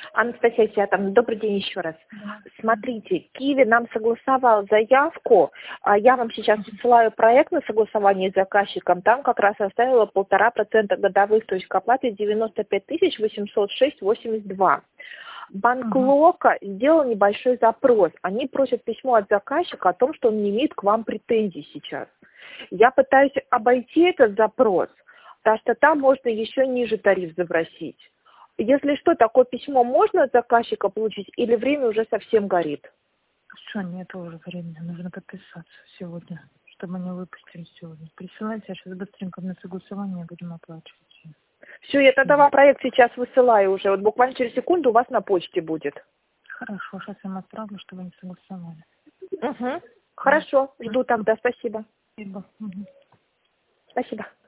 Анастасия Сятовна, добрый день еще раз. Да. Смотрите, Киви нам согласовал заявку, я вам сейчас присылаю проект на согласование с заказчиком, там как раз оставила 1,5% годовых, то есть к оплате 95 806,82. Банк Лока сделал небольшой запрос. Они просят письмо от заказчика о том, что он не имеет к вам претензий сейчас. Я пытаюсь обойти этот запрос, потому что там можно еще ниже тариф запросить. Если что, такое письмо можно от заказчика получить или время уже совсем горит? Что, нет уже времени, нужно подписаться сегодня, чтобы они выпустили сегодня. Присылайте, я сейчас быстренько на согласование будем оплачивать. Все, я тогда вам проект сейчас высылаю уже. Вот буквально через секунду у вас на почте будет. Хорошо, сейчас я им отправлю, чтобы они согласовали. Угу. Хорошо, жду тогда. Спасибо. Спасибо. Спасибо.